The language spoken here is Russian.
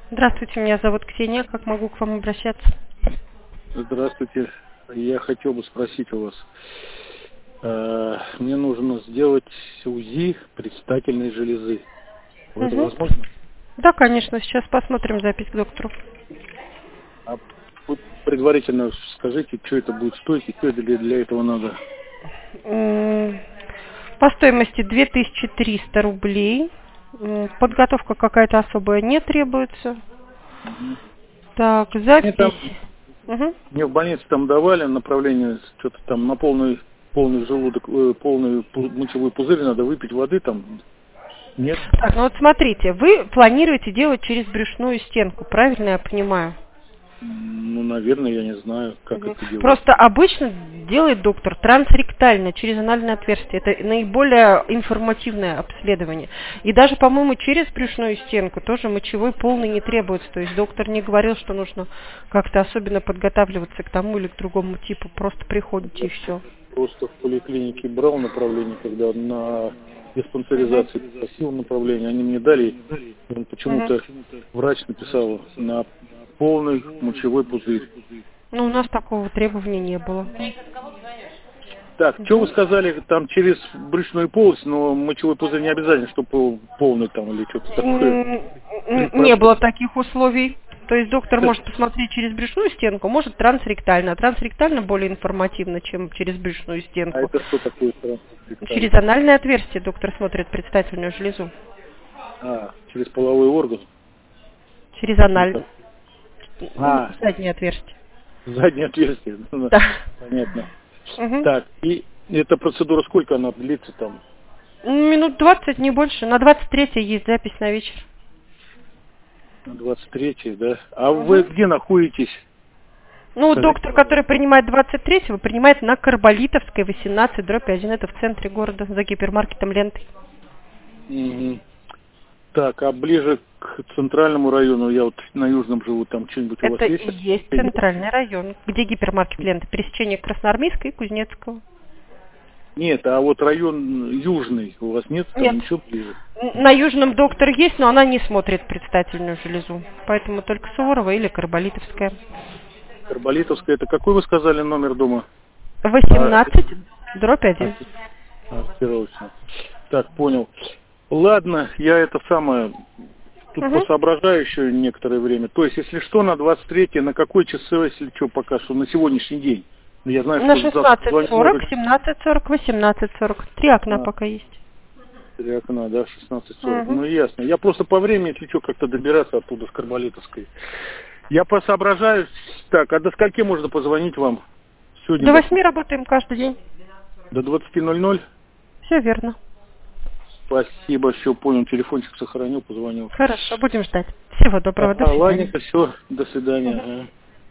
Здравствуйте, меня зовут Ксения. Как могу к вам обращаться? Здравствуйте. Я хотел бы спросить у вас. Мне нужно сделать УЗИ предстательной железы. Это Угу. возможно? Да, конечно. Сейчас посмотрим запись к доктору. А вот предварительно скажите, что это будет стоить и что для этого надо? По стоимости 2300 рублей. Подготовка какая-то особая не требуется. Мгм. Так, Мне там, запись. Угу. мне в больнице там давали направление, что-то там на полный желудок, полный мочевой пузырь надо выпить воды там. Нет? Так, ну вот смотрите, вы планируете делать через брюшную стенку, правильно я понимаю? Ну, наверное, я не знаю, как Мгм. это делать. Просто обычно делает доктор трансректально, через анальное отверстие. Это наиболее информативное обследование. И даже, по-моему, через брюшную стенку тоже мочевой полный не требуется. То есть доктор не говорил, что нужно как-то особенно подготавливаться к тому или к другому типу. Просто приходите и все. Просто в поликлинике брал направление, когда на диспансеризации просил направление, они мне дали, почему-то врач написал на полный мочевой пузырь. Ну, у нас такого требования не было. Так, что вы сказали, там через брюшную полость, но мочевой пузырь не обязательно, чтобы полный там или что-то такое. Не было таких условий. То есть доктор может посмотреть через брюшную стенку, может трансректально. А трансректально более информативно, чем через брюшную А стенку. это что такое трансректально? Через анальное отверстие доктор смотрит предстательную железу. Через половой орган? Через анальное. А, Заднее отверстие. заднее отверстие. Да. Понятно. Угу. Так, и эта процедура сколько она длится там? Минут 20, не больше. На 23 есть запись на вечер. На 23-й, да? А вы где находитесь? Ну, Скажите, доктор, который принимает 23-го, принимает на Карболитовской, 18/1. Это в центре города, за гипермаркетом «Лентой». Мгм. Так, а ближе к центральному району, я вот на Южном живу, там что-нибудь у вас Это есть? и есть центральный район, где гипермаркет «Лента», пересечение Красноармейской и Кузнецкого. Нет, а вот район Южный у вас нет? Там Нет. ничего ближе? На Южном доктор есть, но она не смотрит предстательную железу. Поэтому только Суворова или Карболитовская. Карболитовская, это какой вы сказали номер дома? 18/1. Сверочно. Так, понял. Ладно, я это самое, тут посоображаю еще некоторое время. То есть, если что, на 23-е, на какой часы, если что, пока что, на сегодняшний день? Ну, я знаю, На что завтра 16:40, 17:40, 18:40. 3 окна пока есть. 3 окна, да, 16:40. Ну, ясно. Я просто по времени, если что, как-то добираться оттуда, с Карболитовской. Я посоображаю. Так, а до скольки можно позвонить вам сегодня? До 8 работаем каждый день. До 20:00? Все верно. Спасибо, все понял. Телефончик сохранил, позвонил. Хорошо, будем ждать. Всего доброго, до свидания. Ладненько, все, до свидания.